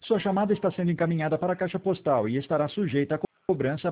Sua chamada está sendo encaminhada para a caixa postal e estará sujeita a cobrança